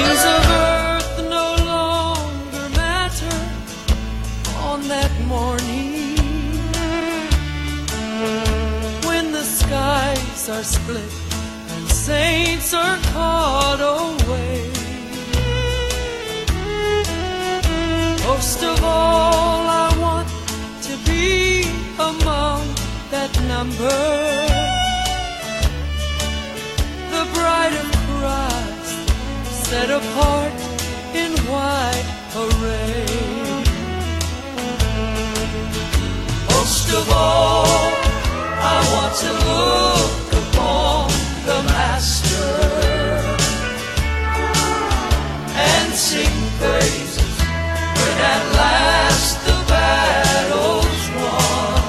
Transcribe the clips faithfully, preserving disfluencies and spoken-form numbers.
Things of earth no longer matter on that morning, when the skies are split and saints are caught away. Most of all, I want to be among that number, the bride of Christ, set apart in white array. Most of all, I want to look upon the Master and sing praises when at last the battle's won.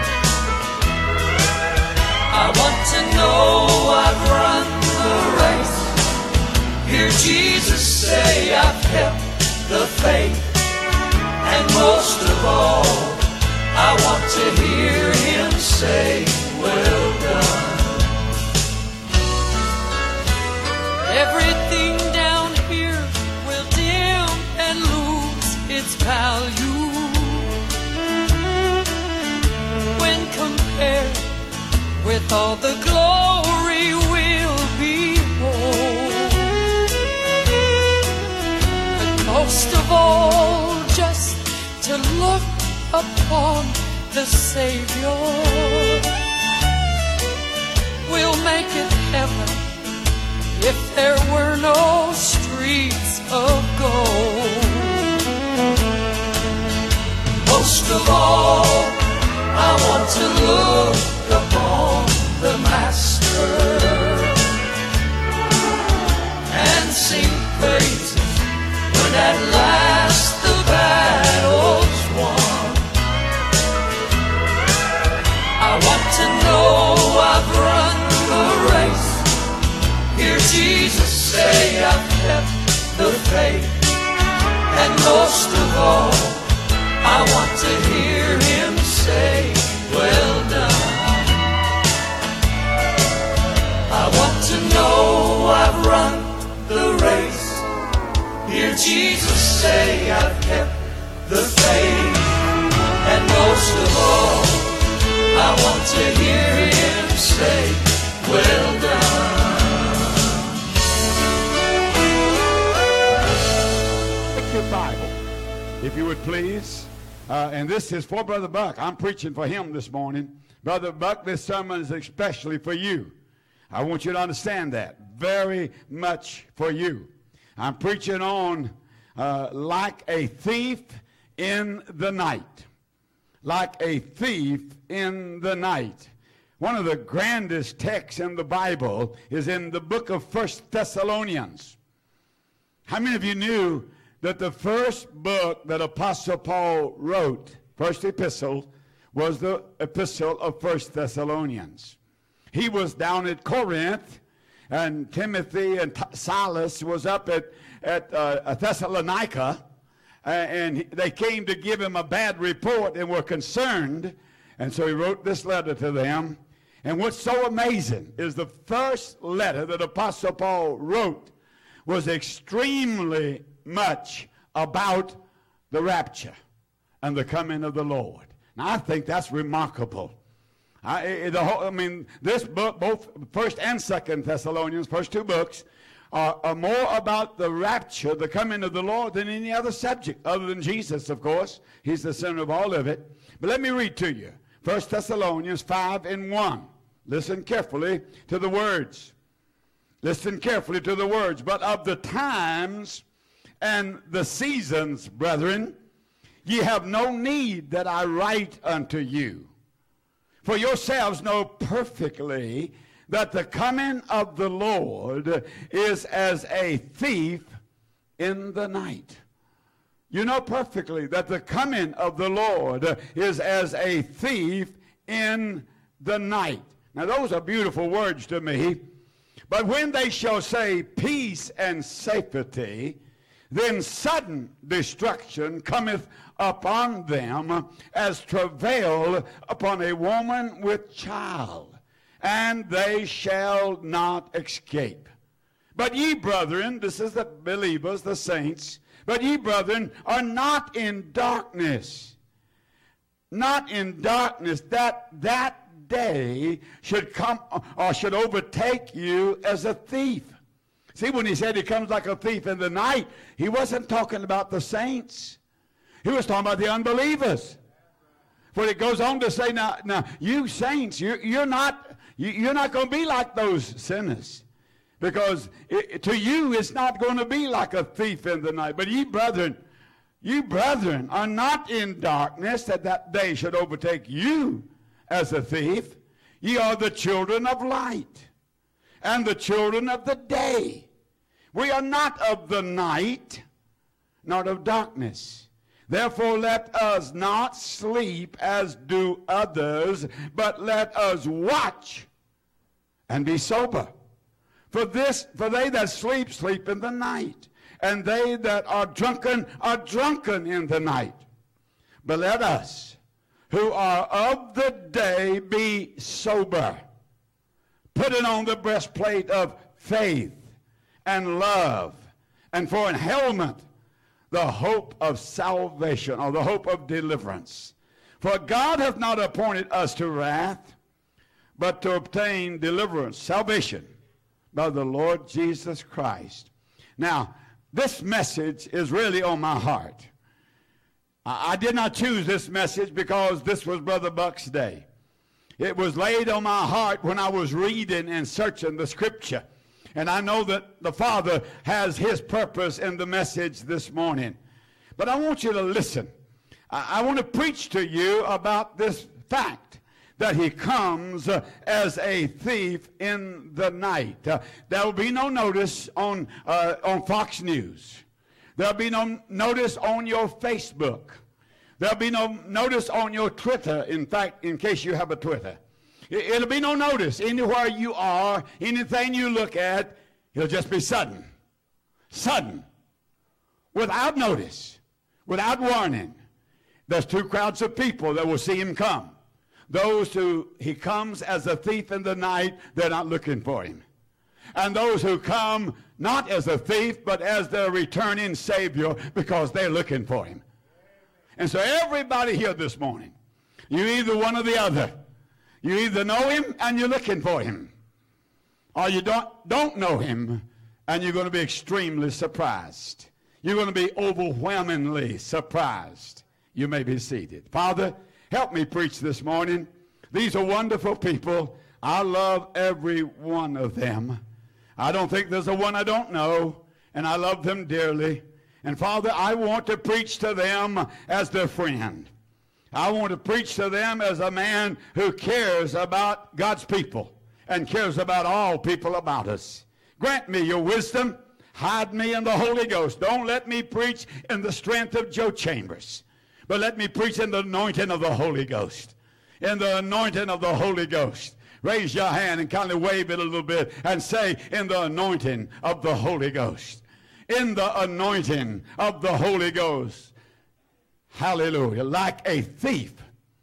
I want to know I've run the race, hear Jesus say I've kept the faith, and most of all, I want to hear him say, well done. Everything down here will dim and lose its value when compared with all the glory we'll behold. But most of all, just to look upon the Savior will make it heaven if there were no streets of gold. Most of all, I want to look upon the Master and sing praises when at last the battle's won. I want to know I've run the race, hear Jesus say I've kept the faith, and most of all, I want to hear him say, well done. I want to know I've run the race, hear Jesus say I've kept the faith, and most of all, I want to hear him say, well done. Take your Bible, if you would please. Uh, and this is for Brother Buck. I'm preaching for him this morning. Brother Buck, this sermon is especially for you. I want you to understand that. Very much for you. I'm preaching on uh, like a thief in the night. Like a thief in the night. One of the grandest texts in the Bible is in the book of First Thessalonians. How many of you knew that the first book that Apostle Paul wrote, first epistle, was the epistle of First Thessalonians? He was down at Corinth, and Timothy and T- Silas was up at, at uh, Thessalonica, uh, and they came to give him a bad report and were concerned, and so he wrote this letter to them. And what's so amazing is the first letter that Apostle Paul wrote was extremely much about the rapture and the coming of the Lord. Now, I think that's remarkable. I, the whole, I mean, this book, both First and Second Thessalonians, first two books, are, are more about the rapture, the coming of the Lord, than any other subject, other than Jesus, of course. He's the center of all of it. But let me read to you First Thessalonians five and one. Listen carefully to the words. Listen carefully to the words. But of the times and the seasons, brethren, ye have no need that I write unto you. For yourselves know perfectly that the coming of the Lord is as a thief in the night. You know perfectly that the coming of the Lord is as a thief in the night. Now, those are beautiful words to me. But when they shall say peace and safety, then sudden destruction cometh upon them as travail upon a woman with child, and they shall not escape. But ye, brethren, this is the believers, the saints, but ye, brethren, are not in darkness. Not in darkness, that that day should come or should overtake you as a thief. See, when he said he comes like a thief in the night, he wasn't talking about the saints. He was talking about the unbelievers. For it goes on to say, now, now you saints, you're, you're not, you, you're not going to be like those sinners. Because it, to you, it's not going to be like a thief in the night. But ye brethren, you brethren are not in darkness, that that day should overtake you as a thief. Ye are the children of light and the children of the day. We are not of the night, not of darkness. Therefore let us not sleep as do others, but let us watch and be sober. For this, for they that sleep, sleep in the night, and they that are drunken are drunken in the night. But let us, who are of the day, be sober, putting on the breastplate of faith and love, and for an helmet the hope of salvation, or the hope of deliverance. For God hath not appointed us to wrath, but to obtain deliverance, salvation, by the Lord Jesus Christ. Now, this message is really on my heart. I, I did not choose this message because this was Brother Buck's day. It was laid on my heart when I was reading and searching the Scripture. And I know that the Father has His purpose in the message this morning. But I want you to listen. I, I want to preach to you about this fact, that He comes uh, as a thief in the night. Uh, there will be no notice on, uh, on Fox News. There will be no notice on your Facebook. There will be no notice on your Twitter, in fact, in case you have a Twitter. It, it'll be no notice anywhere you are, anything you look at. It'll just be sudden. Sudden. Without notice. Without warning. There's two crowds of people that will see Him come. Those who He comes as a thief in the night, they're not looking for Him. And those who come not as a thief, but as their returning Savior, because they're looking for Him. And so everybody here this morning, you either one or the other. You either know Him and you're looking for Him, or you don't, don't know Him and you're going to be extremely surprised. You're going to be overwhelmingly surprised. You may be seated. Father, help me preach this morning. These are wonderful people. I love every one of them. I don't think there's a one I don't know, and I love them dearly. And Father, I want to preach to them as their friend. I want to preach to them as a man who cares about God's people and cares about all people about us. Grant me your wisdom. Hide me in the Holy Ghost. Don't let me preach in the strength of Joe Chambers, but let me preach in the anointing of the Holy Ghost. In the anointing of the Holy Ghost. Raise your hand and kind of wave it a little bit and say, in the anointing of the Holy Ghost. In the anointing of the Holy Ghost. Hallelujah. Like a thief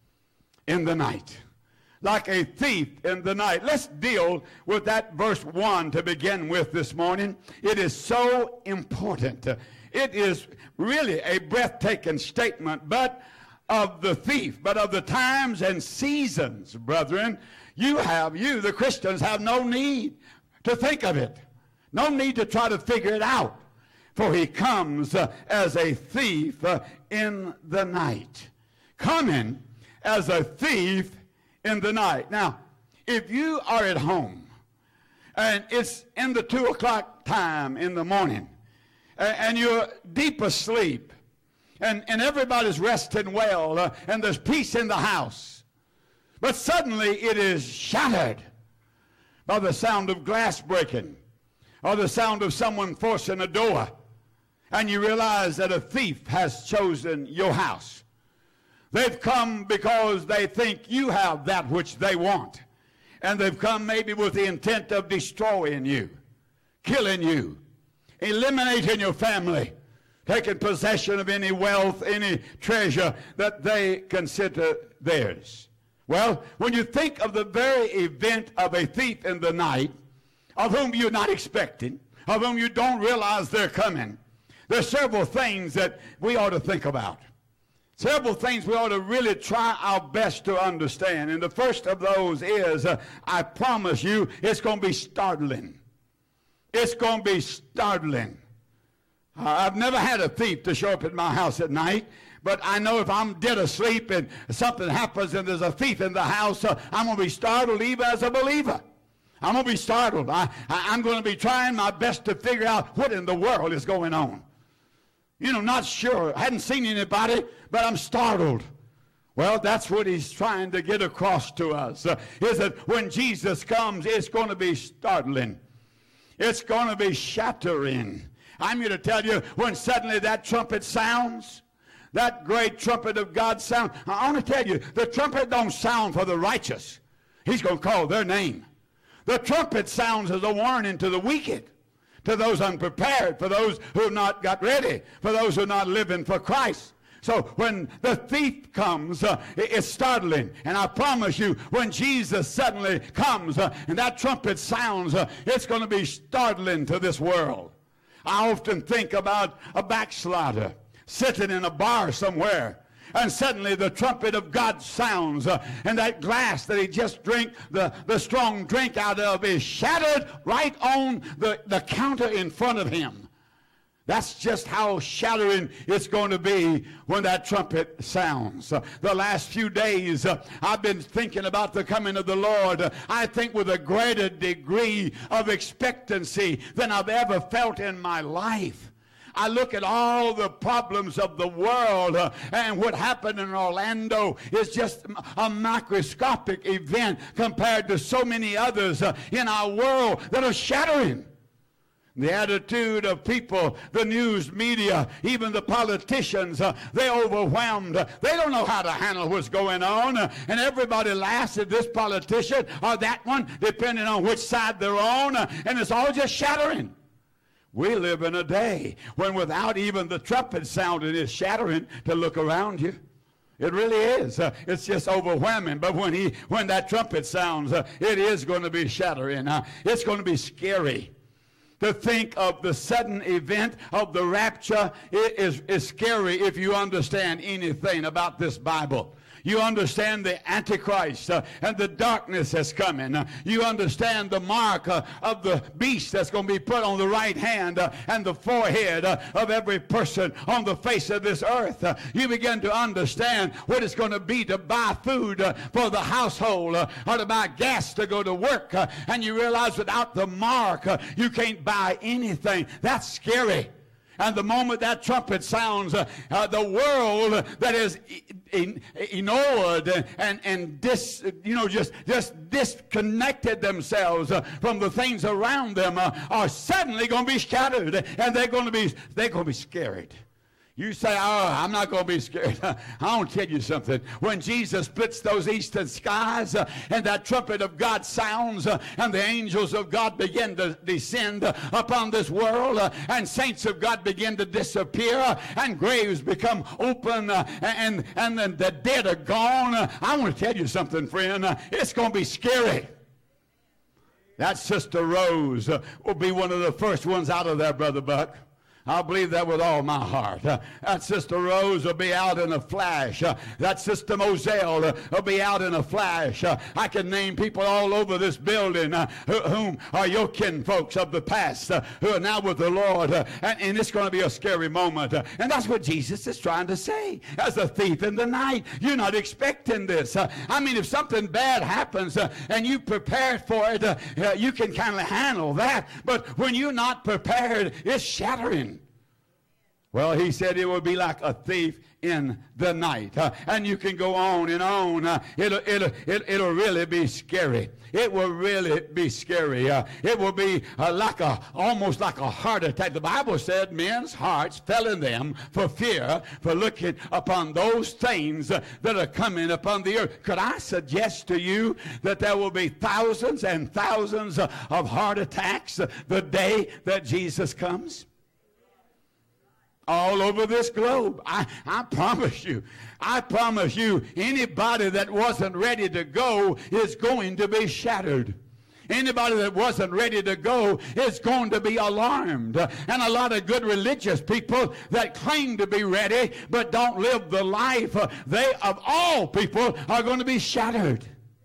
in the night. Like a thief in the night. Let's deal with that verse one to begin with this morning. It is so important. It is really a breathtaking statement, but of the thief, but of the times and seasons, brethren. You have, you, the Christians, have no need to think of it. No need to try to figure it out. For He comes uh, as a thief uh, in the night. Coming as a thief in the night. Now, if you are at home, and it's in the two o'clock time in the morning, and, and you're deep asleep, and, and everybody's resting well, uh, and there's peace in the house, but suddenly it is shattered by the sound of glass breaking, or the sound of someone forcing a door, and you realize that a thief has chosen your house. They've come because they think you have that which they want. And they've come maybe with the intent of destroying you, killing you, eliminating your family, taking possession of any wealth, any treasure that they consider theirs. Well, when you think of the very event of a thief in the night, of whom you're not expecting, of whom you don't realize they're coming. There's several things that we ought to think about. Several things we ought to really try our best to understand. And the first of those is, uh, I promise you, it's going to be startling. It's going to be startling. Uh, I've never had a thief to show up at my house at night, but I know if I'm dead asleep and something happens and there's a thief in the house, uh, I'm going to be startled even as a believer. I'm going to be startled. I, I, I'm going to be trying my best to figure out what in the world is going on. You know, not sure. I hadn't seen anybody, but I'm startled. Well, that's what he's trying to get across to us, uh, is that when Jesus comes, it's going to be startling. It's going to be shattering. I'm here to tell you, when suddenly that trumpet sounds, that great trumpet of God sounds, I want to tell you, the trumpet don't sound for the righteous. He's going to call their name. The trumpet sounds as a warning to the wicked, to those unprepared, for those who have not got ready, for those who are not living for Christ. So when the thief comes, uh, it's startling. And I promise you, when Jesus suddenly comes uh, and that trumpet sounds, uh, it's going to be startling to this world. I often think about a backslider sitting in a bar somewhere, and suddenly the trumpet of God sounds, uh, and that glass that he just drank the, the strong drink out of is shattered right on the, the counter in front of him. That's just how shattering it's going to be when that trumpet sounds. Uh, the last few days, uh, I've been thinking about the coming of the Lord. Uh, I think with a greater degree of expectancy than I've ever felt in my life. I look at all the problems of the world, uh, and what happened in Orlando is just a microscopic event compared to so many others uh, in our world that are shattering. The attitude of people, the news media, even the politicians, uh, they're overwhelmed. They don't know how to handle what's going on. Uh, and everybody laughs at this politician or that one, depending on which side they're on. Uh, and it's all just shattering. We live in a day when without even the trumpet sounding, it's shattering to look around you. It really is. Uh, it's just overwhelming. But when he, when that trumpet sounds, uh, it is going to be shattering. Uh, it's going to be scary. To think of the sudden event of the rapture is, is scary if you understand anything about this Bible. You understand the Antichrist uh, and the darkness that's coming. Uh, you understand the mark uh, of the beast that's going to be put on the right hand uh, and the forehead uh, of every person on the face of this earth. Uh, you begin to understand what it's going to be to buy food uh, for the household uh, or to buy gas to go to work. Uh, and you realize without the mark, uh, you can't buy anything. That's scary. And the moment that trumpet sounds, uh, uh, the world that is ignored and and dis, you know just just disconnected themselves uh, from the things around them uh, are suddenly going to be scattered, and they're going to be they're going to be scared. You say, oh, I'm not going to be scared. I want to tell you something. When Jesus splits those eastern skies uh, and that trumpet of God sounds uh, and the angels of God begin to descend uh, upon this world uh, and saints of God begin to disappear uh, and graves become open uh, and, and then the dead are gone, uh, I want to tell you something, friend. Uh, it's going to be scary. That Sister Rose uh, will be one of the first ones out of there, Brother Buck. I believe that with all my heart. Uh, that Sister Rose will be out in a flash. Uh, that Sister Moselle uh, will be out in a flash. Uh, I can name people all over this building uh, who, whom are your kinfolks of the past uh, who are now with the Lord. Uh, and, and it's going to be a scary moment. Uh, and that's what Jesus is trying to say. As a thief in the night, you're not expecting this. Uh, I mean, if something bad happens uh, and you prepared for it, uh, uh, you can kind of handle that. But when you're not prepared, it's shattering. Well, he said it would be like a thief in the night. Uh, and you can go on and on. Uh, it'll, it'll, it'll, it'll really be scary. It will really be scary. Uh, it will be uh, like a, almost like a heart attack. The Bible said men's hearts fell in them for fear, for looking upon those things uh, that are coming upon the earth. Could I suggest to you that there will be thousands and thousands uh, of heart attacks uh, the day that Jesus comes? All over this globe. I, I promise you, I promise you, anybody that wasn't ready to go is going to be shattered. Anybody that wasn't ready to go is going to be alarmed. And a lot of good religious people that claim to be ready but don't live the life, they of all people are going to be shattered.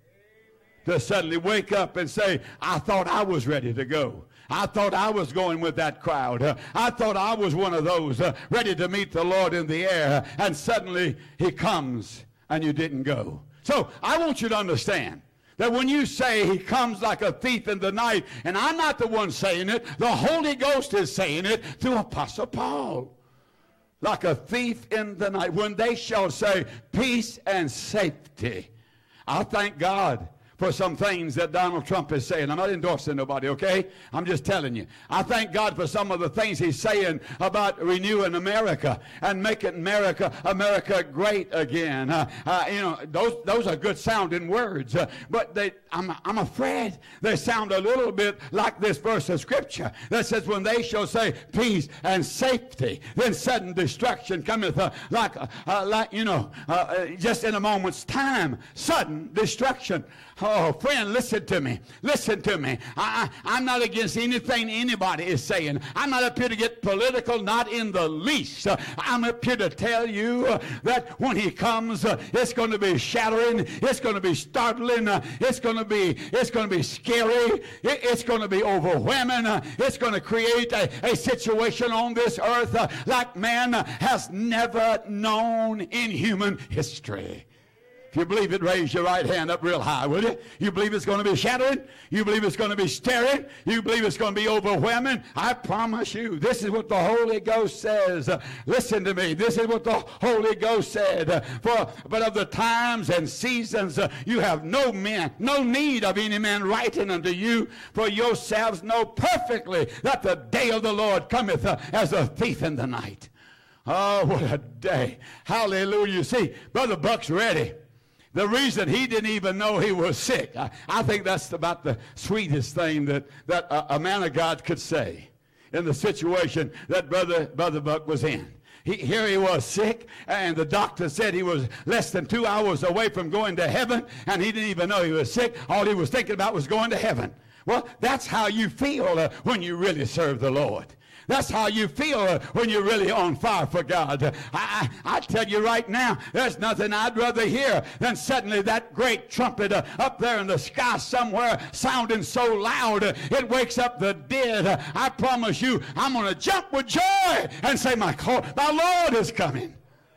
To suddenly wake up and say, I thought I was ready to go. I thought I was going with that crowd. Uh, I thought I was one of those uh, ready to meet the Lord in the air. And suddenly he comes and you didn't go. So I want you to understand that when you say he comes like a thief in the night, and I'm not the one saying it, the Holy Ghost is saying it through Apostle Paul. Like a thief in the night, when they shall say peace and safety. I thank God for some things that Donald Trump is saying. I'm not endorsing nobody, okay? I'm just telling you. I thank God for some of the things he's saying about renewing America and making America America great again. Uh, uh, you know, those those are good sounding words, uh, but they, I'm I'm afraid they sound a little bit like this verse of Scripture that says, "When they shall say peace and safety, then sudden destruction cometh." Uh, like uh, uh, like you know, uh, just in a moment's time, sudden destruction. Oh, friend, listen to me. Listen to me. I, I, I'm not against anything anybody is saying. I'm not up here to get political, not in the least. Uh, I'm up here to tell you uh, that when he comes, uh, it's going to be shattering. It's going to be startling. Uh, it's going to be it's going to be scary. It, it's going to be overwhelming. Uh, it's going to create a, a situation on this earth uh, like man uh, has never known in human history. If you believe it, raise your right hand up real high, will you? You believe it's going to be shattering? You believe it's going to be staring? You believe it's going to be overwhelming? I promise you, this is what the Holy Ghost says. Uh, listen to me. This is what the Holy Ghost said. Uh, for but of the times and seasons, uh, you have no man, no need of any man writing unto you, for yourselves know perfectly that the day of the Lord cometh uh, as a thief in the night. Oh, what a day. Hallelujah. You see, Brother Buck's ready. The reason he didn't even know he was sick, I, I think that's about the sweetest thing that, that a, a man of God could say in the situation that Brother, Brother Buck was in. He, here he was sick, and the doctor said he was less than two hours away from going to heaven, and he didn't even know he was sick. All he was thinking about was going to heaven. Well, that's how you feel uh, when you really serve the Lord. That's how you feel uh, when you're really on fire for God. Uh, I, I, I tell you right now, there's nothing I'd rather hear than suddenly that great trumpet uh, up there in the sky somewhere sounding so loud uh, it wakes up the dead. Uh, I promise you, I'm going to jump with joy and say, my, my Lord is coming.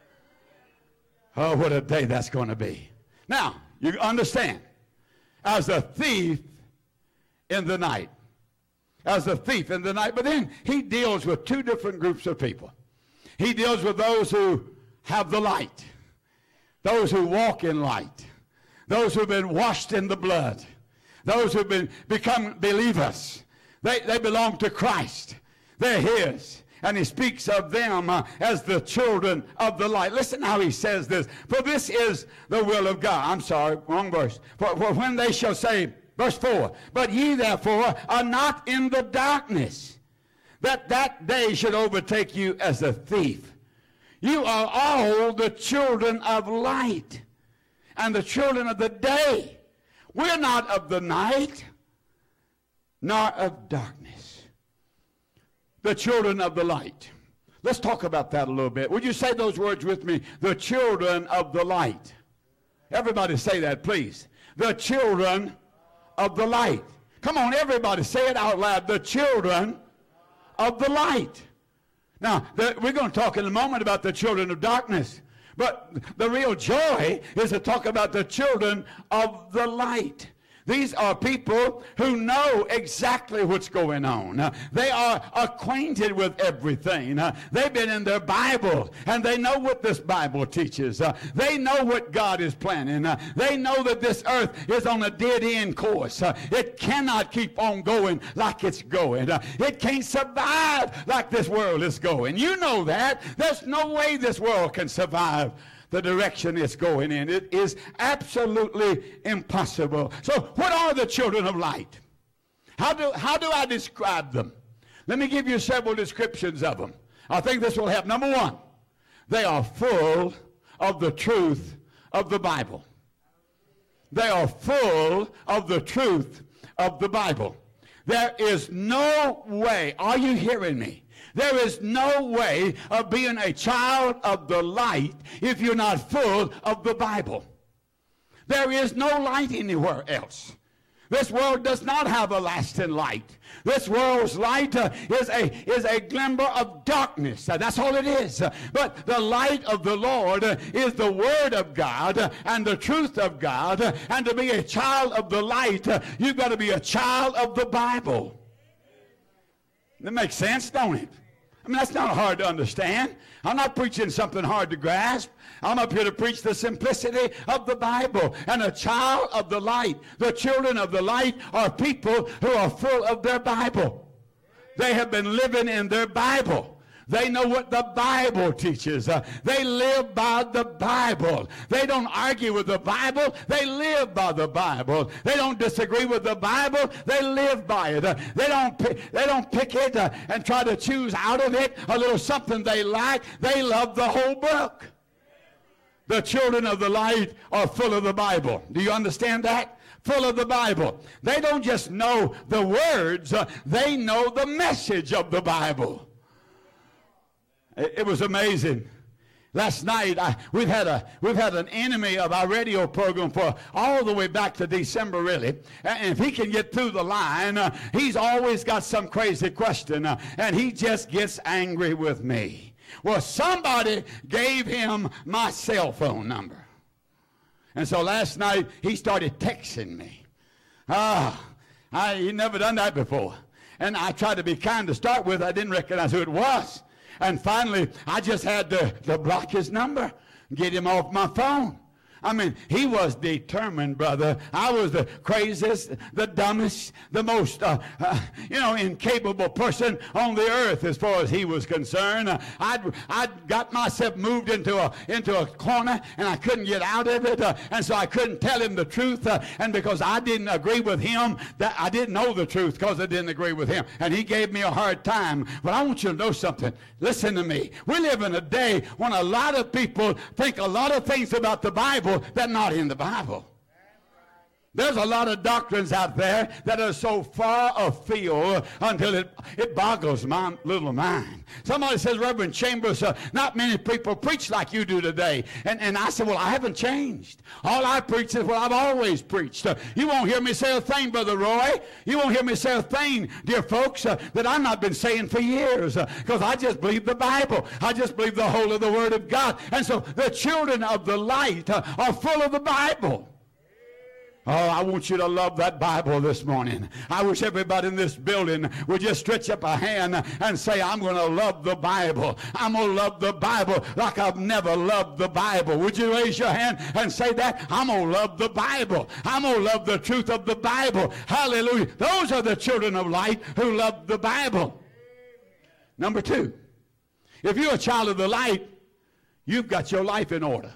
Oh, what a day that's going to be. Now, you understand, as a thief in the night, as a thief in the night. But then he deals with two different groups of people. He deals with those who have the light, those who walk in light, those who have been washed in the blood, those who have been become believers. They, they belong to Christ. They're his. And he speaks of them uh, as the children of the light. Listen how he says this. For this is the will of God. I'm sorry, wrong verse. For, for when they shall say, verse four, but ye therefore are not in the darkness, that that day should overtake you as a thief. You are all the children of light and the children of the day. We're not of the night, nor of darkness. The children of the light. Let's talk about that a little bit. Would you say those words with me? The children of the light. Everybody say that, please. The children of the light. Come on, everybody, say it out loud. The children of the light. Now, the, we're going to talk in a moment about the children of darkness. But the real joy is to talk about the children of the light. These are people who know exactly what's going on. Uh, they are acquainted with everything. Uh, they've been in their Bible, and they know what this Bible teaches. Uh, they know what God is planning. Uh, they know that this earth is on a dead-end course. Uh, it cannot keep on going like it's going. Uh, it can't survive like this world is going. You know that. There's no way this world can survive the direction it's going in. It is absolutely impossible. So what are the children of light? How do, how do I describe them? Let me give you several descriptions of them. I think this will help. Number one, they are full of the truth of the Bible. They are full of the truth of the Bible. There is no way, are you hearing me? There is no way of being a child of the light if you're not full of the Bible. There is no light anywhere else. This world does not have a lasting light. This world's light uh, is a is a glimmer of darkness. Uh, that's all it is. Uh, but the light of the Lord uh, is the Word of God uh, and the truth of God. Uh, and to be a child of the light, uh, you've got to be a child of the Bible. That makes sense, don't it? I mean, that's not hard to understand. I'm not preaching something hard to grasp. I'm up here to preach the simplicity of the Bible. And a child of the light, the children of the light, are people who are full of their Bible. They have been living in their Bible. They know what the Bible teaches. Uh, they live by the Bible. They don't argue with the Bible. They live by the Bible. They don't disagree with the Bible. They live by it. Uh, they don't they don't pick it uh, and try to choose out of it a little something they like. They love the whole book. The children of the light are full of the Bible. Do you understand that? Full of the Bible. They don't just know the words. Uh, they know the message of the Bible. It was amazing. Last night, I, we've had a we've had an enemy of our radio program for all the way back to December, really. And if he can get through the line, uh, he's always got some crazy question, uh, and he just gets angry with me. Well, somebody gave him my cell phone number, and so last night he started texting me. Ah, I he never done that before, and I tried to be kind to start with. I didn't recognize who it was. And finally, I just had to, to block his number, get him off my phone. I mean, he was determined, brother. I was the craziest, the dumbest, the most, uh, uh, you know, incapable person on the earth as far as he was concerned. Uh, I'd, I'd got myself moved into a, into a corner, and I couldn't get out of it, uh, and so I couldn't tell him the truth, uh, and because I didn't agree with him, that I didn't know the truth because I didn't agree with him, and he gave me a hard time. But I want you to know something. Listen to me. We live in a day when a lot of people think a lot of things about the Bible that are not in the Bible. There's a lot of doctrines out there that are so far afield until it, it boggles my little mind. Somebody says, Reverend Chambers, uh, not many people preach like you do today. And, and I said, well, I haven't changed. All I preach is what I've always preached. Uh, you won't hear me say a thing, Brother Roy. You won't hear me say a thing, dear folks, uh, that I've not been saying for years. Because uh, I just believe the Bible. I just believe the whole of the Word of God. And so the children of the light uh, are full of the Bible. Oh, I want you to love that Bible this morning. I wish everybody in this building would just stretch up a hand and say, I'm going to love the Bible. I'm going to love the Bible like I've never loved the Bible. Would you raise your hand and say that? I'm going to love the Bible. I'm going to love the truth of the Bible. Hallelujah. Those are the children of light who love the Bible. Number two, if you're a child of the light, you've got your life in order.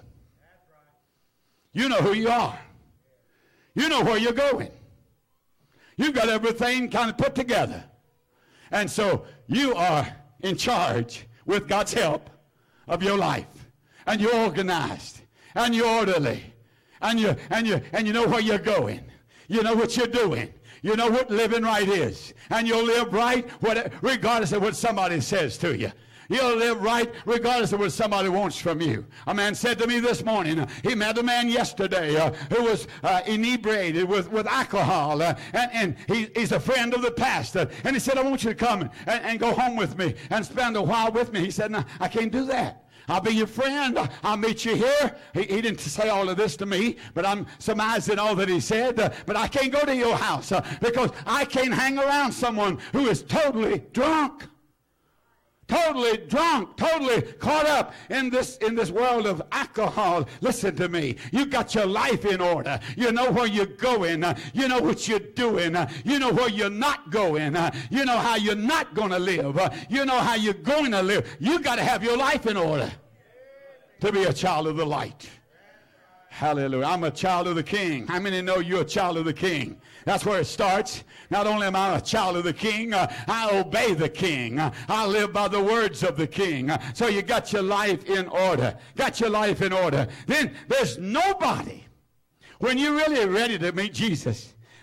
You know who you are. You know where you're going. You've got everything kind of put together. And so you are in charge with God's help of your life. And you're organized. And you're orderly. And you and you and you know where you're going. You know what you're doing. You know what living right is. And you'll live right regardless of what somebody says to you. You'll live right regardless of what somebody wants from you. A man said to me this morning, uh, he met a man yesterday uh, who was uh, inebriated with, with alcohol, uh, and, and he, he's a friend of the pastor. And he said, I want you to come and, and go home with me and spend a while with me. He said, no, I can't do that. I'll be your friend. I'll meet you here. He, he didn't say all of this to me, but I'm surmising all that he said. Uh, but I can't go to your house uh, because I can't hang around someone who is totally drunk. Totally drunk, totally caught up in this in this world of alcohol. Listen to me. You got your life in order. You know where you're going. Uh, you know what you're doing. Uh, you know where you're not going. Uh, you know how you're not going to live. Uh, you know how you're going to live. You got to have your life in order to be a child of the light. Hallelujah. I'm a child of the King. How many know you're a child of the King? That's where it starts. Not only am I a child of the King, uh, I obey the King. Uh, I live by the words of the King. Uh, so you got your life in order. Got your life in order. Then there's nobody, when you're really ready to meet Jesus,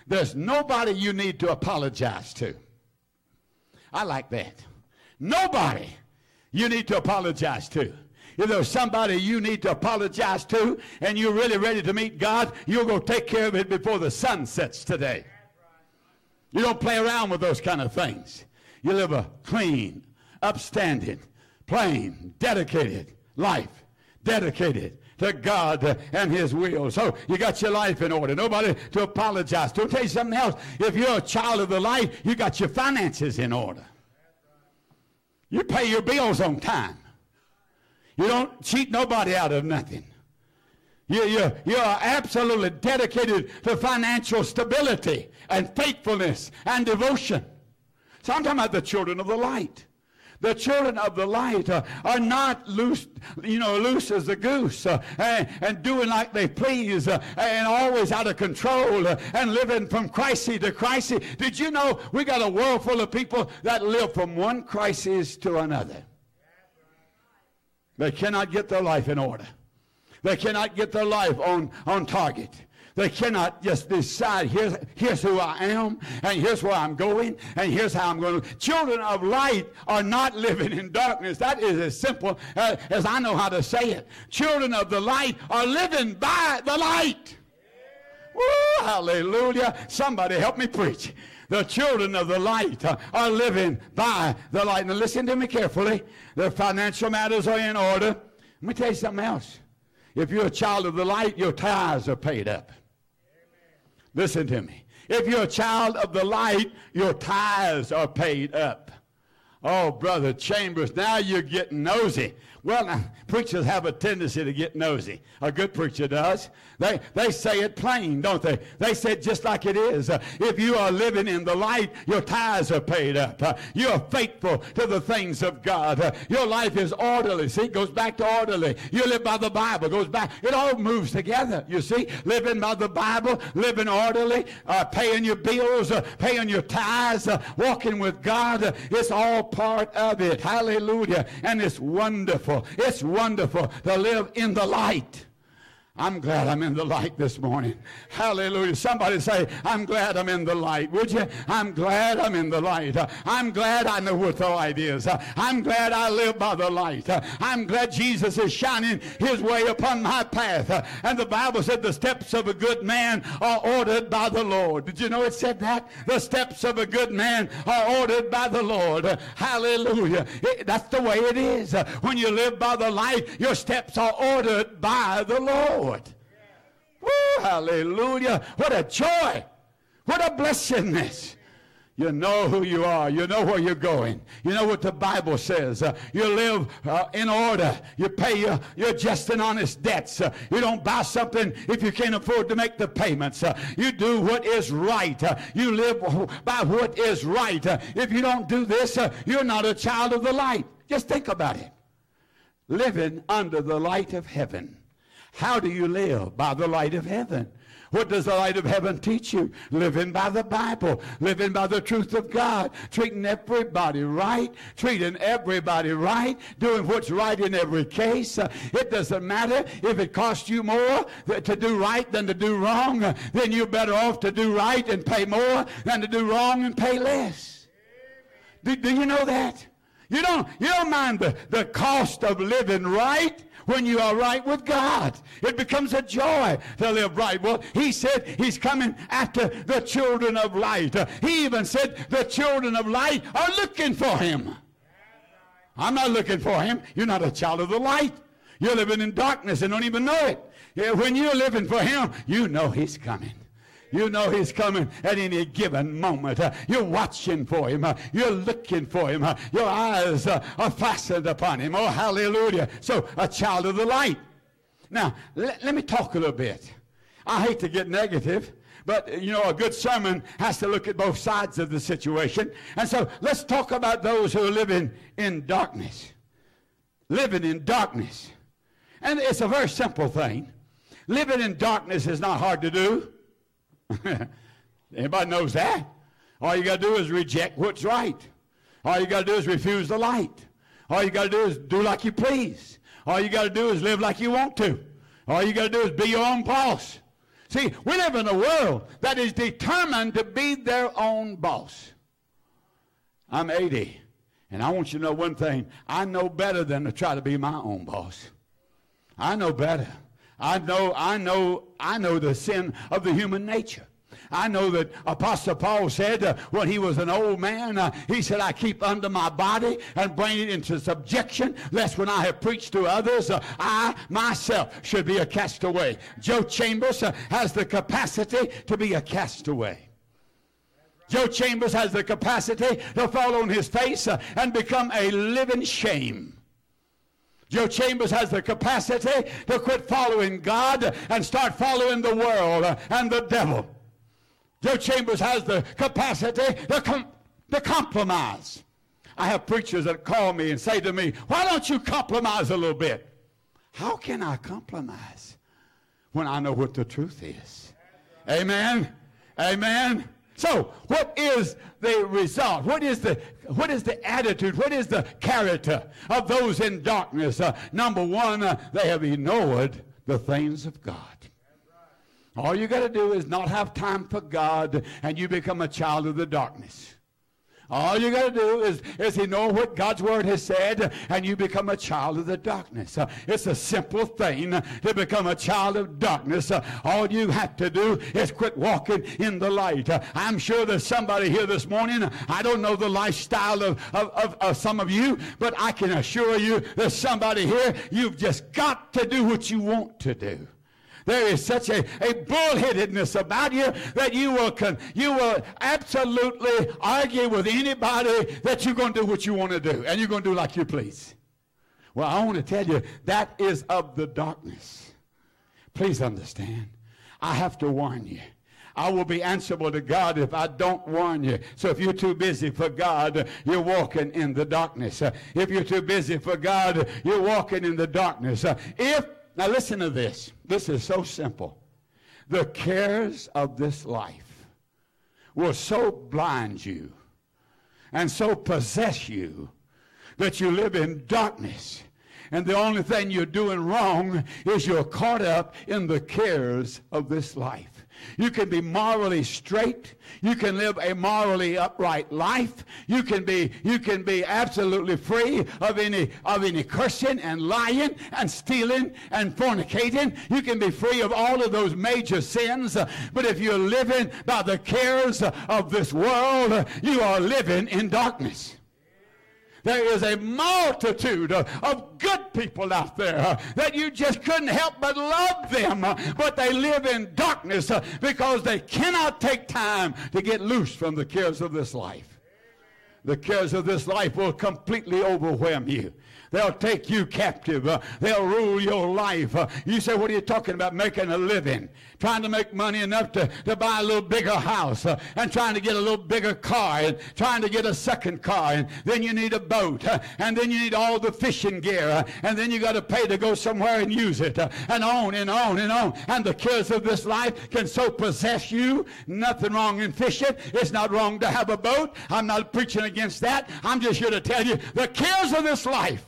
There's nobody you need to apologize to. I like that. Nobody you need to apologize to. If there's somebody you need to apologize to and you're really ready to meet God, you'll go take care of it before the sun sets today. You don't play around with those kind of things. You live a clean, upstanding, plain, dedicated life. Dedicated to God and His will. So you got your life in order. Nobody to apologize to. I'll tell you something else. If you're a child of the light, you got your finances in order. You pay your bills on time. You don't cheat nobody out of nothing. You, you, you are absolutely dedicated to financial stability and faithfulness and devotion. So I'm talking about the children of the light. The children of the light uh, are not loose, you know, loose as a goose uh, and, and doing like they please uh, and always out of control uh, and living from crisis to crisis. Did you know we got a world full of people that live from one crisis to another? They cannot get their life in order. They cannot get their life on, on target. They cannot just decide, here's, here's who I am, and here's where I'm going, and here's how I'm going to. Children of light are not living in darkness. That is as simple uh, as I know how to say it. Children of the light are living by the light. Woo, hallelujah. Somebody help me preach. The children of the light uh, are living by the light. Now listen to me carefully. Their financial matters are in order. Let me tell you something else. If you're a child of the light, your tithes are paid up. Listen to me. If you're a child of the light, your tithes are paid up. Oh, Brother Chambers, now you're getting nosy. Well, now, preachers have a tendency to get nosy. A good preacher does. They, they say it plain, don't they? They say it just like it is. Uh, if you are living in the light, your tithes are paid up. Uh, you are faithful to the things of God. Uh, your life is orderly. See, it goes back to orderly. You live by the Bible. It goes back. It all moves together, you see. Living by the Bible, living orderly, uh, paying your bills, uh, paying your tithes, uh, walking with God. Uh, it's all part of it. Hallelujah. And it's wonderful. It's wonderful to live in the light. I'm glad I'm in the light this morning. Hallelujah. Somebody say, I'm glad I'm in the light. Would you? I'm glad I'm in the light. Uh, I'm glad I know what the light is. Uh, I'm glad I live by the light. Uh, I'm glad Jesus is shining His way upon my path. Uh, and the Bible said the steps of a good man are ordered by the Lord. Did you know it said that? The steps of a good man are ordered by the Lord. Uh, hallelujah. It, that's the way it is. Uh, when you live by the light, your steps are ordered by the Lord. Woo, hallelujah. What a joy. What a blessedness. You know who you are. You know where you're going. You know what the Bible says. Uh, you live uh, in order. You pay your, your just and honest debts. Uh, you don't buy something if you can't afford to make the payments. Uh, you do what is right. Uh, you live by what is right. Uh, if you don't do this, uh, you're not a child of the light. Just think about it. Living under the light of heaven. How do you live? By the light of heaven. What does the light of heaven teach you? Living by the Bible. Living by the truth of God. Treating everybody right. Treating everybody right. Doing what's right in every case. Uh, it doesn't matter if it costs you more to do right than to do wrong. Uh, then you're better off to do right and pay more than to do wrong and pay less. Do, do you know that? You don't, you don't mind the, the cost of living right. When you are right with God, it becomes a joy to live right. Well, He said He's coming after the children of light. Uh, he even said the children of light are looking for Him. I'm not looking for Him. You're not a child of the light. You're living in darkness and don't even know it. Yeah, when you're living for Him, you know He's coming. You know He's coming at any given moment. Uh, you're watching for Him. Uh, you're looking for Him. Uh, your eyes uh, are fastened upon Him. Oh, hallelujah. So, a child of the light. Now, let, let me talk a little bit. I hate to get negative, but, you know, a good sermon has to look at both sides of the situation. And so, let's talk about those who are living in darkness. Living in darkness. And it's a very simple thing. Living in darkness is not hard to do. Everybody knows that. All you got to do is reject what's right. All you got to do is refuse the light. All you got to do is do like you please. All you got to do is live like you want to. All you got to do is be your own boss. See, we live in a world that is determined to be their own boss. I'm eighty, and I want you to know one thing. I know better than to try to be my own boss. I know better. I know, I know, I know the sin of the human nature. I know that Apostle Paul said uh, when he was an old man, uh, he said, I keep under my body and bring it into subjection, lest when I have preached to others, uh, I myself should be a castaway. Joe Chambers uh, has the capacity to be a castaway. Joe Chambers has the capacity to fall on his face uh, and become a living shame. Joe Chambers has the capacity to quit following God and start following the world uh, and the devil. Joe Chambers has the capacity to, com- to compromise. I have preachers that call me and say to me, why don't you compromise a little bit? How can I compromise when I know what the truth is? Amen? Amen? So, what is the result? What is the, what is the attitude? What is the character of those in darkness? Uh, number one, uh, they have ignored the things of God. All you got to do is not have time for God, and you become a child of the darkness. All you got to do is, is ignore what God's word has said, and you become a child of the darkness. Uh, it's a simple thing to become a child of darkness. Uh, all you have to do is quit walking in the light. Uh, I'm sure there's somebody here this morning. I don't know the lifestyle of, of, of, of some of you, but I can assure you there's somebody here. You've just got to do what you want to do. There is such a, a bullheadedness about you that you will, con, you will absolutely argue with anybody that you're going to do what you want to do, and you're going to do like you please. Well, I want to tell you, that is of the darkness. Please understand. I have to warn you. I will be answerable to God if I don't warn you. So if you're too busy for God, you're walking in the darkness. If you're too busy for God, you're walking in the darkness. If Now listen to this. This is so simple. The cares of this life will so blind you and so possess you that you live in darkness. And the only thing you're doing wrong is you're caught up in the cares of this life. You can be morally straight. You can live a morally upright life. You can be, you can be absolutely free of any, of any cursing and lying and stealing and fornicating. You can be free of all of those major sins. Uh, but if you're living by the cares uh, of this world, uh, you are living in darkness. There is a multitude of, of good people out there uh, that you just couldn't help but love them, uh, but they live in darkness uh, because they cannot take time to get loose from the cares of this life. The cares of this life will completely overwhelm you. They'll take you captive. Uh, they'll rule your life. Uh, you say, what are you talking about? Making a living. Trying to make money enough to, to buy a little bigger house. Uh, and trying to get a little bigger car. And trying to get a second car. And then you need a boat. Uh, and then you need all the fishing gear. Uh, and then you got to pay to go somewhere and use it. Uh, and on and on and on. And the cares of this life can so possess you. Nothing wrong in fishing. It's not wrong to have a boat. I'm not preaching against that. I'm just here to tell you the cares of this life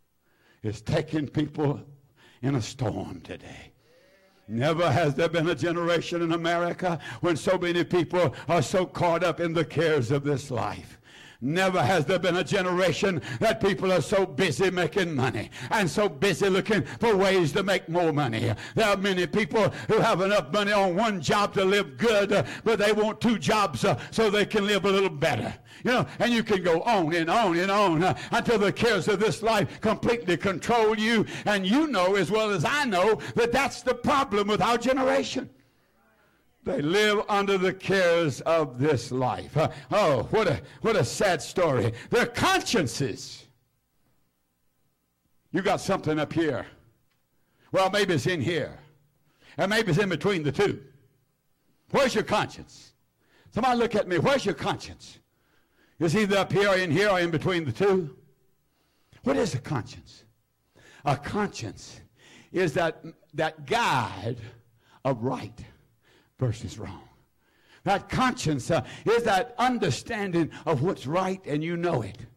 is taking people in a storm today. Never has there been a generation in America when so many people are so caught up in the cares of this life. Never has there been a generation that people are so busy making money and so busy looking for ways to make more money. There are many people who have enough money on one job to live good, uh, but they want two jobs uh, so they can live a little better. You know, and you can go on and on and on uh, until the cares of this life completely control you. And you know as well as I know that that's the problem with our generation. They live under the cares of this life. Uh, oh, what a what a sad story. Their consciences. You got something up here. Well, maybe it's in here. And maybe it's in between the two. Where's your conscience? Somebody look at me. Where's your conscience? It's either up here or in here or in between the two. What is a conscience? A conscience is that, that guide of right versus wrong. That conscience uh, is that understanding of what's right and you know it.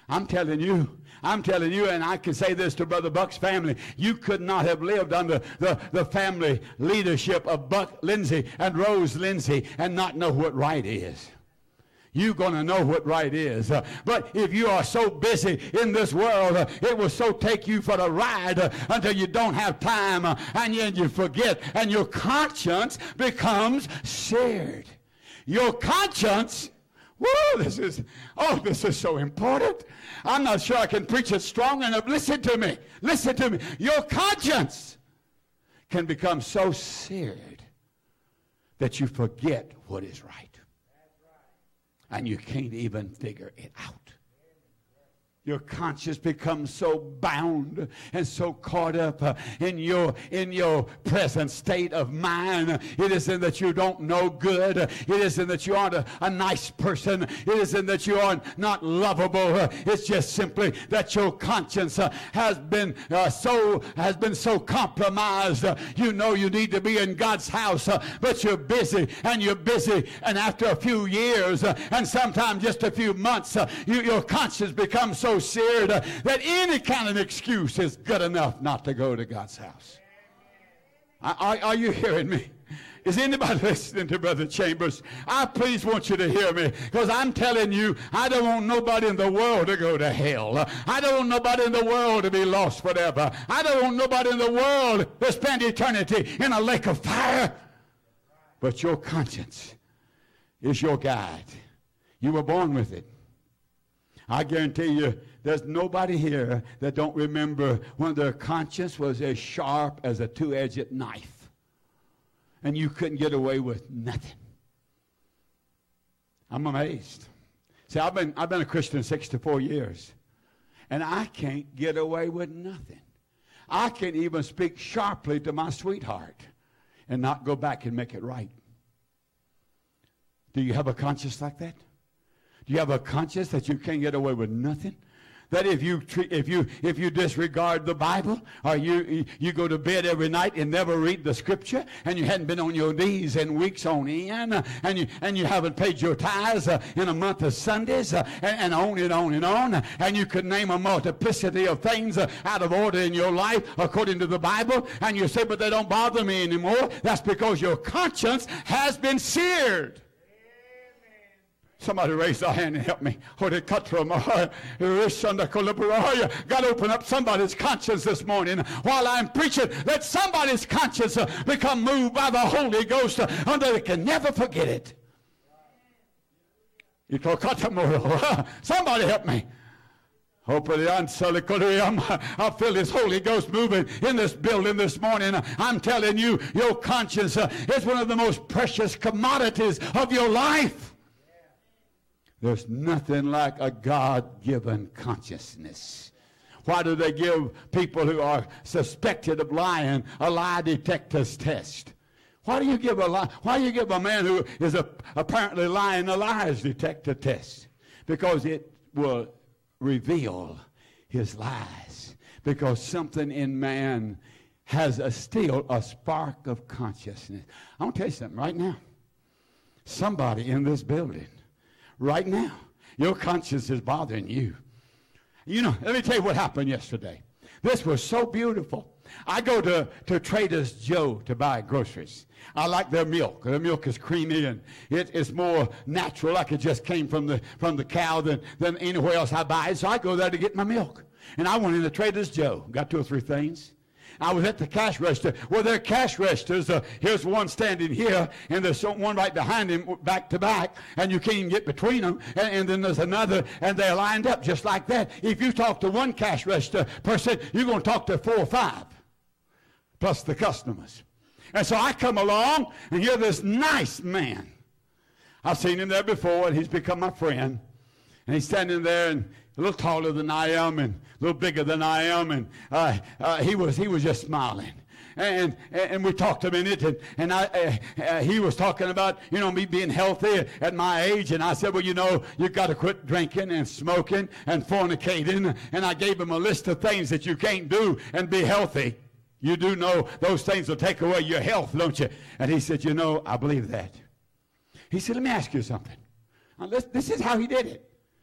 I'm telling you, I'm telling you, and I can say this to Brother Buck's family, you could not have lived under the, the family leadership of Buck Lindsay and Rose Lindsay and not know what right is. You're going to know what right is. Uh, but if you are so busy in this world, uh, it will so take you for the ride uh, until you don't have time uh, and then you forget, and your conscience becomes seared. Your conscience, whoa, this is, oh, this is so important. I'm not sure I can preach it strong enough. Listen to me. Listen to me. Your conscience can become so seared that you forget what is right. And you can't even figure it out. Your conscience becomes so bound and so caught up uh, in your in your present state of mind. It isn't that you don't know good. It isn't that you aren't a, a nice person. It isn't that you are not lovable. Uh, it's just simply that your conscience uh, has been uh, so has been so compromised. Uh, you know you need to be in God's house, uh, but you're busy and you're busy. And after a few years uh, and sometimes just a few months, uh, you, your conscience becomes so seared uh, that any kind of excuse is good enough not to go to God's house. Are, are you hearing me? Is anybody listening to Brother Chambers? I please want you to hear me, because I'm telling you, I don't want nobody in the world to go to hell. I don't want nobody in the world to be lost forever. I don't want nobody in the world to spend eternity in a lake of fire. But your conscience is your guide. You were born with it. I guarantee you there's nobody here that don't remember when their conscience was as sharp as a two-edged knife and you couldn't get away with nothing. I'm amazed. See, I've been, I've been a Christian sixty-four years, and I can't get away with nothing. I can't even speak sharply to my sweetheart and not go back and make it right. Do you have a conscience like that? Do you have a conscience that you can't get away with nothing? That if you treat, if you if you disregard the Bible, or you you go to bed every night and never read the Scripture, and you hadn't been on your knees in weeks on end, uh, and you and you haven't paid your tithes uh, in a month of Sundays, uh, and, and on and on and on, and you could name a multiplicity of things uh, out of order in your life according to the Bible, and you say, but they don't bother me anymore. That's because your conscience has been seared. Somebody raise their hand and help me. God, open up somebody's conscience this morning while I'm preaching. Let somebody's conscience uh, become moved by the Holy Ghost uh, until they can never forget it. Somebody help me. I feel His Holy Ghost moving in this building this morning. I'm telling you, your conscience uh, is one of the most precious commodities of your life. There's nothing like a God-given consciousness. Why do they give people who are suspected of lying a lie detector's test? Why do you give a lie? Why do you give a man who is a, apparently lying a lies detector test? Because it will reveal his lies. Because something in man has a, still a spark of consciousness. I'm going to tell you something right now. Somebody in this building right now, your conscience is bothering you. You know, let me tell you what happened yesterday. This was so beautiful. I go to, to Trader's Joe to buy groceries. I like their milk. Their milk is creamy and it is more natural, like it just came from the from the cow than, than anywhere else I buy it. So I go there to get my milk. And I went into Trader's Joe, got two or three things. I was at the cash register. Well, there are cash registers. Uh, here's one standing here, and there's one right behind him, back to back, and you can't even get between them. And, and then there's another, and they're lined up just like that. If you talk to one cash register person, you're going to talk to four or five, plus the customers. And so I come along, and here's this nice man. I've seen him there before, and he's become my friend. And he's standing there, and a little taller than I am and a little bigger than I am, and uh, uh, he was he was just smiling. And and we talked a minute, and, and I, uh, uh, he was talking about, you know, me being healthy at my age, and I said, well, you know, you've got to quit drinking and smoking and fornicating, and I gave him a list of things that you can't do and be healthy. You do know those things will take away your health, don't you? And he said, you know, I believe that. He said, let me ask you something. Now, this, this is how he did it.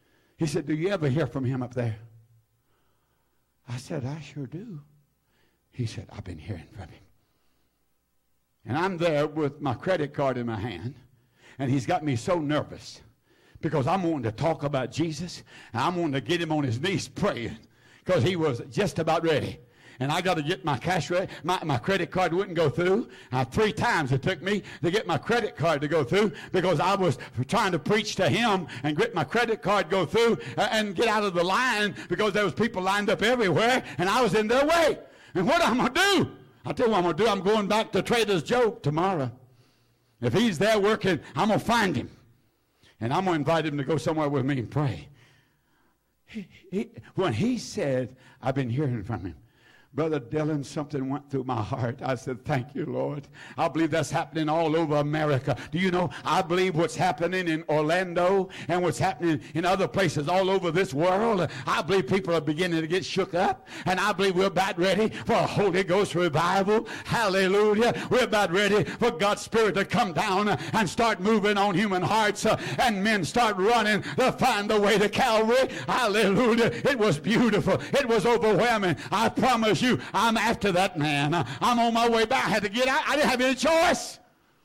He said, do you ever hear from him up there? I said, I sure do. He said, I've been hearing from him. And I'm there with my credit card in my hand, and he's got me so nervous because I'm wanting to talk about Jesus, and I'm wanting to get him on his knees praying because he was just about ready. And I got to get my cash ready. My, my credit card wouldn't go through. Uh, three times it took me to get my credit card to go through because I was trying to preach to him and get my credit card go through uh, and get out of the line because there was people lined up everywhere, and I was in their way. And what am I going to do? I'll tell you what I'm going to do. I'm going back to Trader's Joe tomorrow. If he's there working, I'm going to find him. And I'm going to invite him to go somewhere with me and pray. He, he, when he said, I've been hearing from him, Brother Dillon, something went through my heart. I said, thank you, Lord. I believe that's happening all over America. Do you know, I believe what's happening in Orlando and what's happening in other places all over this world. I believe people are beginning to get shook up. And I believe we're about ready for a Holy Ghost revival. Hallelujah. We're about ready for God's Spirit to come down and start moving on human hearts. Uh, and men start running to find the way to Calvary. Hallelujah. It was beautiful. It was overwhelming. I promise you. You, I'm after that man. I'm on my way back. I had to get out. I didn't have any choice.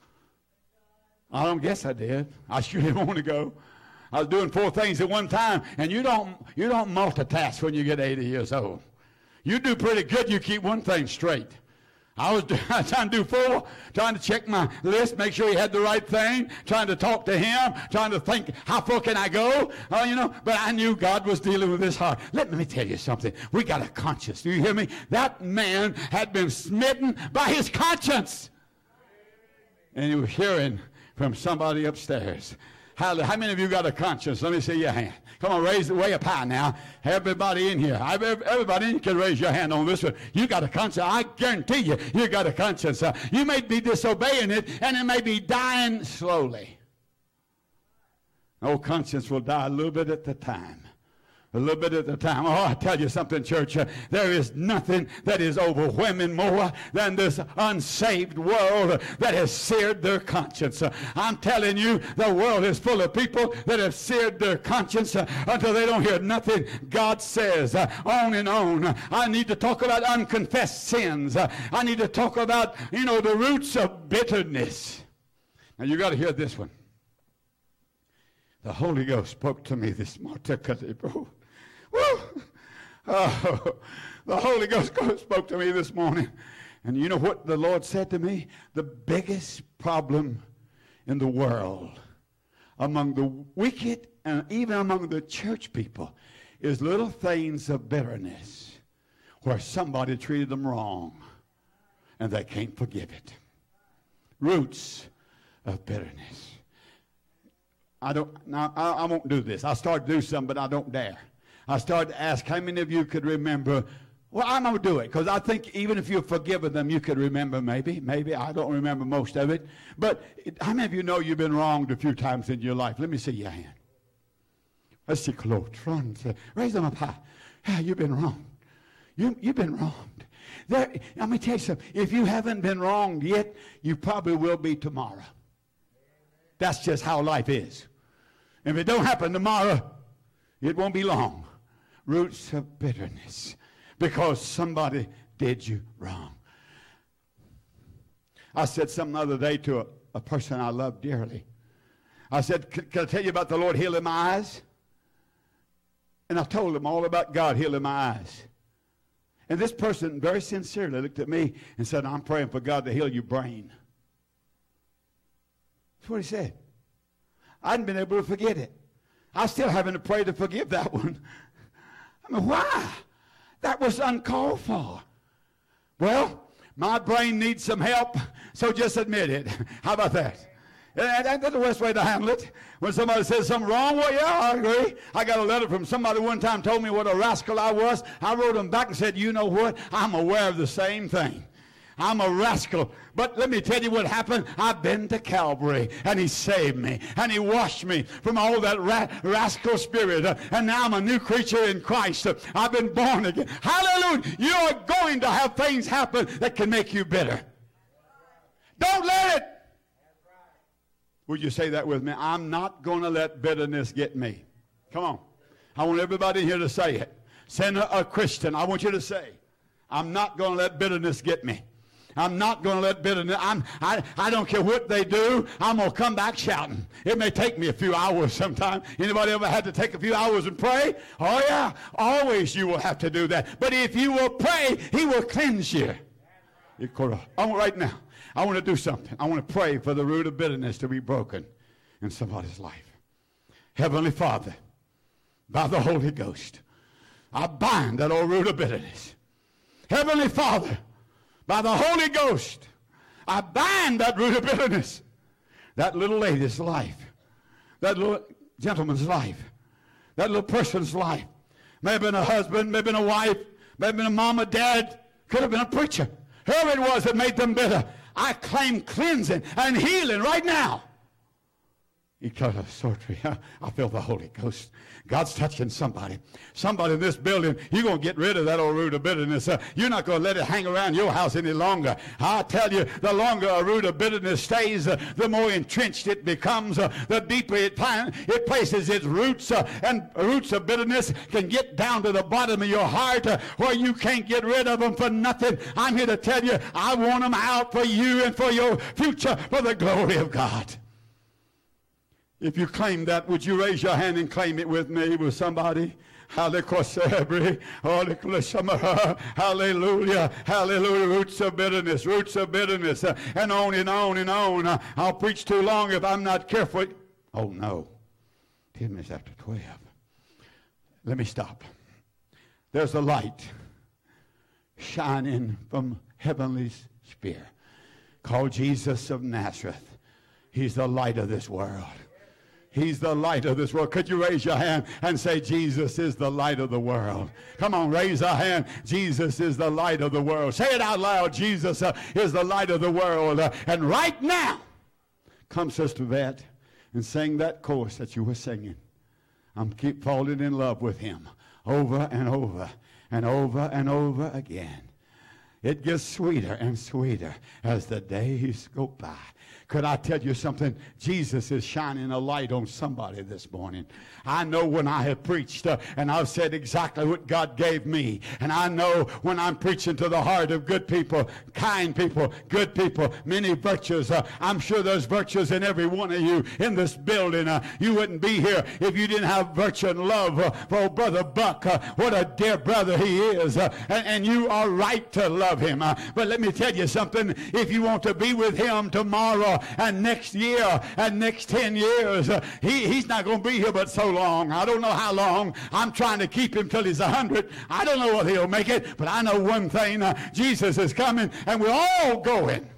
I don't guess I did. I sure didn't want to go. I was doing four things at one time, and you don't you don't multitask when you get eighty years old. You do pretty good. You keep one thing straight. I was trying to do four, trying to check my list, make sure he had the right thing, trying to talk to him, trying to think, how far can I go? Uh, you know, but I knew God was dealing with his heart. Let me tell you something. We got a conscience. Do you hear me? That man had been smitten by his conscience. And he was hearing from somebody upstairs. How, how many of you got a conscience? Let me see your hand. Come on, raise it way up high now. Everybody in here. Everybody in here can raise your hand on this one. You got a conscience. I guarantee you, you got a conscience. Uh, you may be disobeying it, and it may be dying slowly. Old conscience will die a little bit at the time. A little bit at a time. Oh, I tell you something, church. Uh, there is nothing that is overwhelming more than this unsaved world that has seared their conscience. Uh, I'm telling you, the world is full of people that have seared their conscience uh, until they don't hear nothing God says. Uh, on and on. I need to talk about unconfessed sins. Uh, I need to talk about, you know, the roots of bitterness. Now, you got to hear this one. The Holy Ghost spoke to me this morning. Woo! Oh, the Holy Ghost spoke to me this morning. And you know what the Lord said to me? The biggest problem in the world among the wicked and even among the church people is little things of bitterness where somebody treated them wrong and they can't forgive it. Roots of bitterness. I don't, now, I, I won't do this. I start to do something, but I don't dare. I started to ask how many of you could remember. Well, I'm going to do it because I think even if you've forgiven them, you could remember maybe. Maybe. I don't remember most of it. But it, how many of you know you've been wronged a few times in your life? Let me see your hand. Let's see, Claude. Raise them up high. Yeah, you've been wronged. You, you've been wronged. There, let me tell you something. If you haven't been wronged yet, you probably will be tomorrow. That's just how life is. If it don't happen tomorrow, it won't be long. Roots of bitterness because somebody did you wrong. I said something the other day to a, a person I love dearly. I said, can I tell you about the Lord healing my eyes? And I told him all about God healing my eyes. And this person very sincerely looked at me and said, I'm praying for God to heal your brain. That's what he said. I hadn't been able to forget it. I still having to pray to forgive that one. I mean, why? That was uncalled for. Well, my brain needs some help, so just admit it. How about that? And that's the best way to handle it. When somebody says something wrong, well, yeah, I agree. I got a letter from somebody one time told me what a rascal I was. I wrote them back and said, you know what? I'm aware of the same thing. I'm a rascal. But let me tell you what happened. I've been to Calvary, and he saved me, and he washed me from all that ra- rascal spirit. Uh, and now I'm a new creature in Christ. Uh, I've been born again. Hallelujah. You are going to have things happen that can make you bitter. Don't let it. Would you say that with me? I'm not going to let bitterness get me. Come on. I want everybody here to say it. Send a, a Christian. I want you to say, I'm not going to let bitterness get me. I'm not going to let bitterness, I'm, I, I don't care what they do, I'm going to come back shouting. It may take me a few hours sometime. Anybody ever had to take a few hours and pray? Oh yeah, always you will have to do that. But if you will pray, he will cleanse you. I want right now, I want to do something. I want to pray for the root of bitterness to be broken in somebody's life. Heavenly Father, by the Holy Ghost, I bind that old root of bitterness. Heavenly Father, by the Holy Ghost, I bind that root of bitterness. That little lady's life, that little gentleman's life, that little person's life. May have been a husband, may have been a wife, may have been a mom or dad, could have been a preacher. Whoever it was that made them bitter, I claim cleansing and healing right now. I feel the Holy Ghost. God's touching somebody. Somebody in this building, you're going to get rid of that old root of bitterness. Uh, you're not going to let it hang around your house any longer. I tell you, the longer a root of bitterness stays, uh, the more entrenched it becomes. Uh, the deeper it, plant, it places its roots. Uh, and roots of bitterness can get down to the bottom of your heart uh, where you can't get rid of them for nothing. I'm here to tell you, I want them out for you and for your future, for the glory of God. If you claim that, would you raise your hand and claim it with me, with somebody? Hallelujah, hallelujah, hallelujah, roots of bitterness, roots of bitterness, uh, and on and on and on. Uh, I'll preach too long if I'm not careful. Oh, no. Ten minutes after twelve. Let me stop. There's a light shining from heavenly sphere called Jesus of Nazareth. He's the light of this world. He's the light of this world. Could you raise your hand and say, Jesus is the light of the world? Come on, raise a hand. Jesus is the light of the world. Say it out loud. Jesus uh, is the light of the world. Uh, and right now, come, Sister Vet, and sing that chorus that you were singing. I'm keep falling in love with him over and over and over and over again. It gets sweeter and sweeter as the days go by. Could I tell you something? Jesus is shining a light on somebody this morning. I know when I have preached uh, and I've said exactly what God gave me. And I know when I'm preaching to the heart of good people, kind people, good people, many virtues. Uh, I'm sure there's virtues in every one of you in this building. Uh, you wouldn't be here if you didn't have virtue and love uh, for old Brother Buck. Uh, what a dear brother he is. Uh, and, and you are right to love him. Uh, but let me tell you something. If you want to be with him tomorrow, and next year and next ten years, uh, he, he's not going to be here but so long. I don't know how long. I'm trying to keep him till he's a hundred. I don't know whether he'll make it, but I know one thing. Uh, Jesus is coming, and we're all going.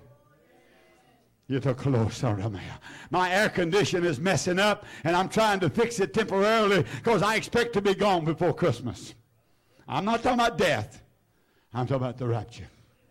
My air condition is messing up, and I'm trying to fix it temporarily because I expect to be gone before Christmas. I'm not talking about death. I'm talking about the rapture.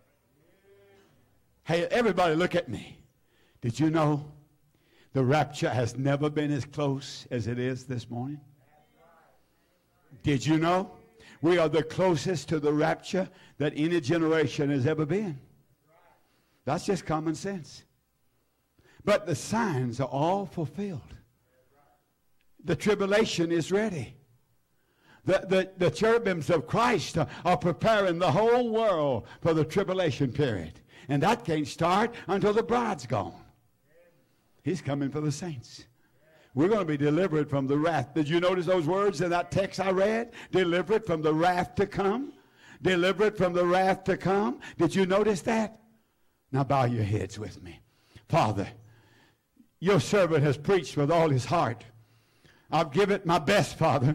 Hey, everybody look at me. Did you know the rapture has never been as close as it is this morning? Did you know we are the closest to the rapture that any generation has ever been? That's just common sense. But the signs are all fulfilled. The tribulation is ready. The, the, the cherubims of Christ are, are preparing the whole world for the tribulation period. And that can't start until the bride's gone. He's coming for the saints. We're going to be delivered from the wrath. Did you notice those words in that text I read? Delivered from the wrath to come. Delivered from the wrath to come. Did you notice that? Now bow your heads with me. Father, your servant has preached with all his heart. I'll give it my best, Father.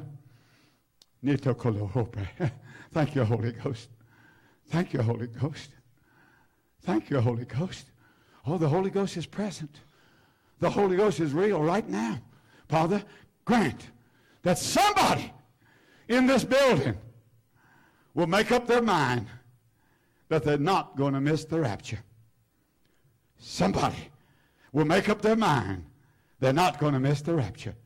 Thank you, Holy Ghost. Thank you, Holy Ghost. Thank you, Holy Ghost. Oh, the Holy Ghost is present. The Holy Ghost is real right now. Father, grant that somebody in this building will make up their mind that they're not going to miss the rapture. Somebody will make up their mind they're not going to miss the rapture.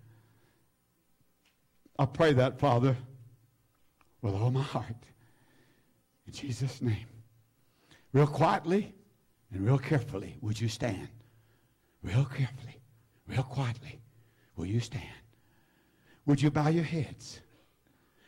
I pray that, Father, with all my heart. In Jesus' name. Real quietly and real carefully, would you stand? Real carefully, real quietly, will you stand? Would you bow your heads?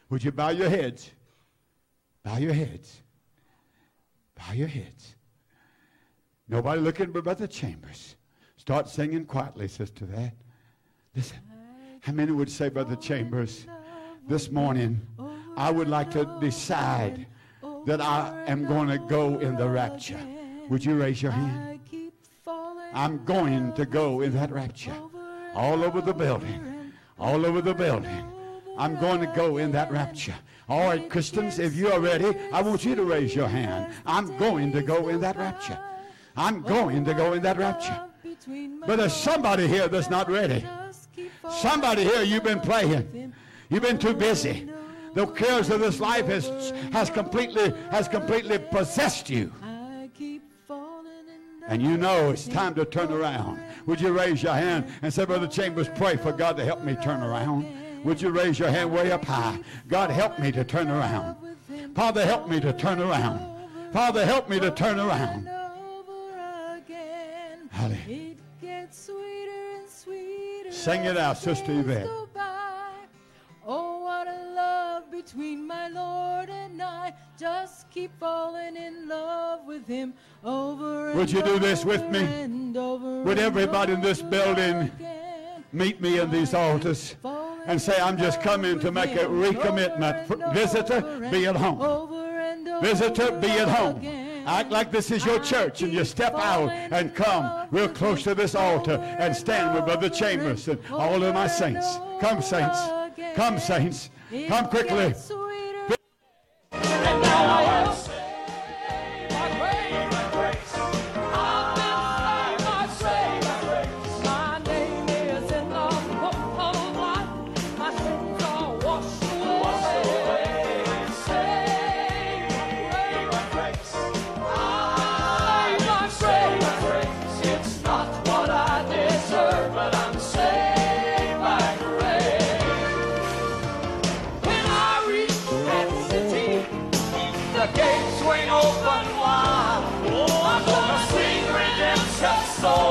Would you bow your heads? Bow your heads. Bow your heads. Nobody looking but Brother Chambers. Start singing quietly, Sister That. Listen. How many would say, Brother Chambers, this morning I would like to decide that I am going to go in the rapture? Would you raise your hand? I'm going to go in that rapture. All over the building. All over the building. I'm going to go in that rapture. All right, Christians, if you are ready, I want you to raise your hand. I'm going to go in that rapture. I'm going to go in that rapture. But there's somebody here that's not ready. Somebody here, you've been playing. You've been too busy. The cares of this life has, has, completely, has completely possessed you. And you know it's time to turn around. Would you raise your hand and say, Brother Chambers, pray for God to help me turn around? Would you raise your hand way up high? God, help me to turn around. Father, help me to turn around. Father, help me to turn around. Hallelujah. Sing it out, Sister Yvette. Oh, what a love between my Lord and I. Just keep falling in love with him over and Would you do this with me? over. Would everybody in this building meet me in these altars and say, I'm just coming to make a recommitment. Visitor, be at home. Visitor, be at home. Act like this is your church, and you step out and come real close to this altar and stand with Brother Chambers and all of my saints. Come, saints. Come, saints. Come quickly. And now I am saved by grace, by grace. I've been saved by grace. My name is in the book of life. My sins are washed away. Washed away. I'm saved by grace. I'm saved by grace. It's not what I deserve, but I'm saved by grace. When I reach that city, the gates swing open wide. Oh, I'm gonna sing redemption song.